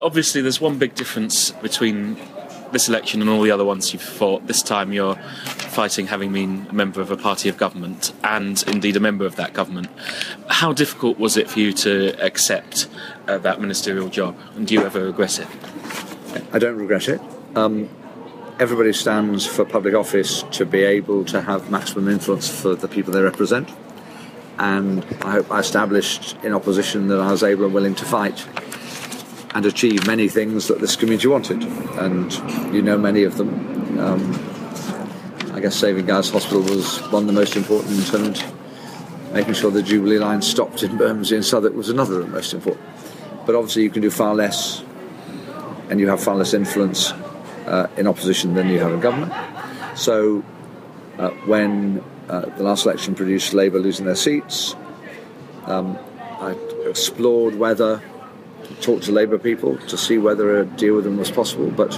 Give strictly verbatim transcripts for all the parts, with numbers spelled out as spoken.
Obviously, there's one big difference between this election and all the other ones you've fought. This time you're fighting having been a member of a party of government and indeed a member of that government. How difficult was it for you to accept uh, that ministerial job, and do you ever regret it? I don't regret it. Um, everybody stands for public office to be able to have maximum influence for the people they represent, and I hope I established in opposition that I was able and willing to fight and achieve many things that this community wanted, and you know many of them. Um, I guess saving Guy's Hospital was one of the most important, and making sure the Jubilee line stopped in Bermondsey and Southwark was another of the most important. But obviously you can do far less, and you have far less influence uh, in opposition than you have in government. So uh, when uh, the last election produced Labour losing their seats, um, I explored whether talk to Labour people to see whether a deal with them was possible, but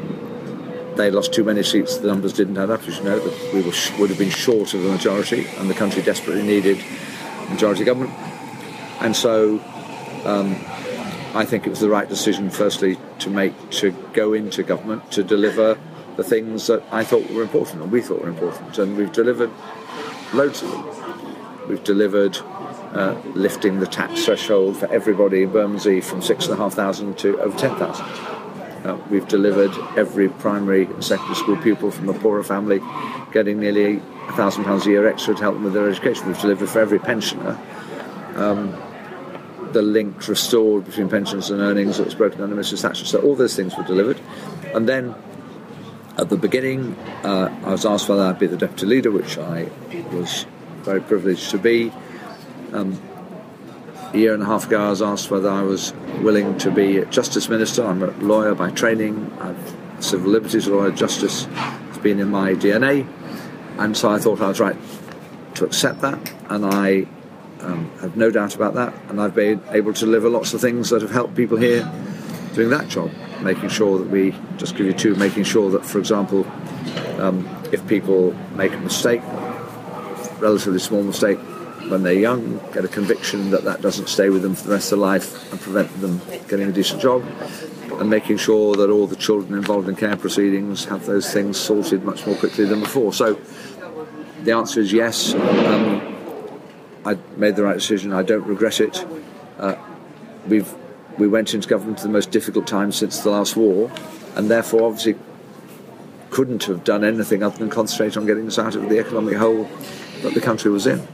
they lost too many seats. The numbers didn't add up, as you know. That we were, would have been short of the majority, and the country desperately needed majority government. And so um, I think it was the right decision, firstly, to make to go into government to deliver the things that I thought were important and we thought were important, and we've delivered loads of them. We've delivered Uh, lifting the tax threshold for everybody in Bermondsey from six and a half thousand to over ten thousand. Uh, we've delivered every primary and secondary school pupil from a poorer family getting nearly a thousand pounds a year extra to help them with their education. We've delivered for every pensioner um, the link restored between pensions and earnings that was broken under Missus Thatcher. So all those things were delivered. And then at the beginning, uh, I was asked whether I'd be the deputy leader, which I was very privileged to be. Um, a year and a half ago I was asked whether I was willing to be a Justice Minister. I'm a lawyer by training. I've civil liberties lawyer. Justice has been in my D N A, and so I thought I was right to accept that, and I um, have no doubt about that, and I've been able to deliver lots of things that have helped people here doing that job, making sure that we, just give you two, making sure that, for example, um, if people make a mistake, relatively small mistake, when they're young, get a conviction, that that doesn't stay with them for the rest of their life and prevent them getting a decent job, and making sure that all the children involved in care proceedings have those things sorted much more quickly than before. So the answer is yes. Um, I made the right decision. I don't regret it. Uh, we've we went into government at the most difficult time since the last war, and therefore obviously couldn't have done anything other than concentrate on getting us out of the economic hole that the country was in.